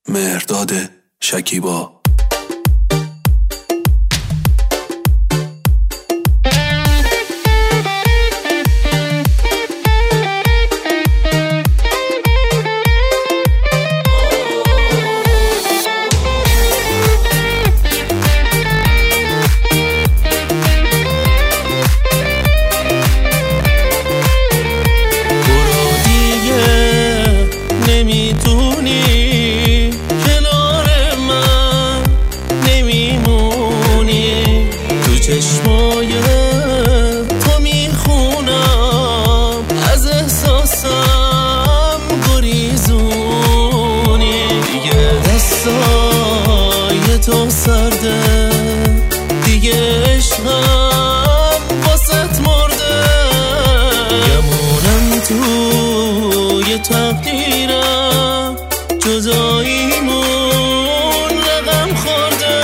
مهرداد شکیبا. چشمای تو میخونم از احساسم گریزونی، دیگه دستای تو سرده، دیگه عشقم واسط مرده، گمونم توی تقدیرم جداییمون رقم خورده،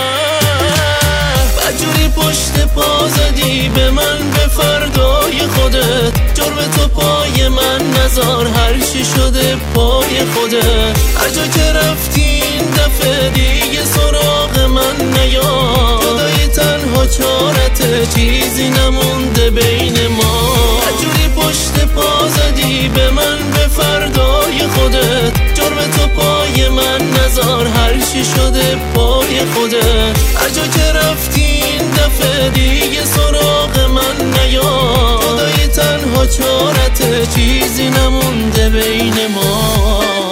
پشت پا زدی به من به فردای خودت، جرم تو پای من نذار، هر چی شده پای خودت، هر جا که رفتی این دفعه دیگه سراغ من نیا، جدایی تنها چارته، چیزی نمونده بین ما، هر جوری پشت پا زدی به من به فردای خودت، جرم تو پای من نذار، هر چی شده پای خودت، هر جا که رفتی این دفعه دیگه سراغ من نیا، جدایی تنها چارته، چیزی نمونده بین ما.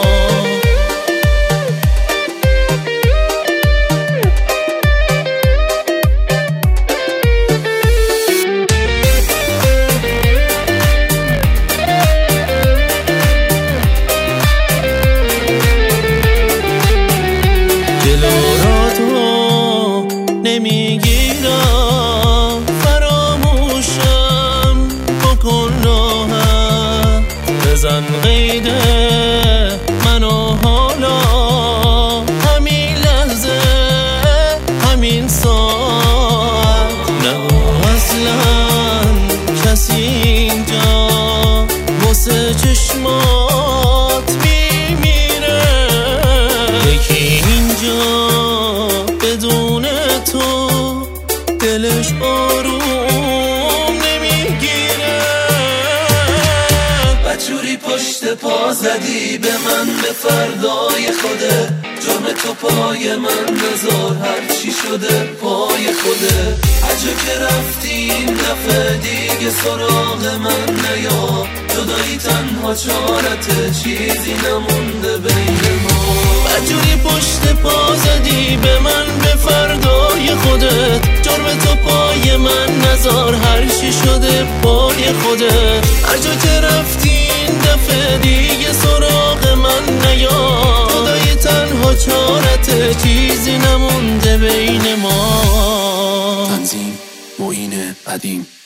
نمیگیرم فراموشم بکن راحت، بزن قیده منو حالا، همین لحظه همین ساعت، نگو اصلا کسی اینجا واسه چشمات میمیره، یکی اینجا بدون تو دلش آروم نمیگیره، بچوری پشت پا زدی به من به فردای خوده، جرم تو پای من نذار، هر چی شده پای خوده، هر جا که رفتی این دفعه دیگه سراغ من نیا، جدایی تنها چارته، چیزی نمونده بین ما، بچوری پشت پا زدی به من به فردای خودت، جرم تو پای من نذار، هر چی شده پای خودت، هر جا که رفتی این دفعه دیگه سراغ من نیا، جدایی تنها چارته، چیزی نمونده بین ما. تنظیم معین قدیم.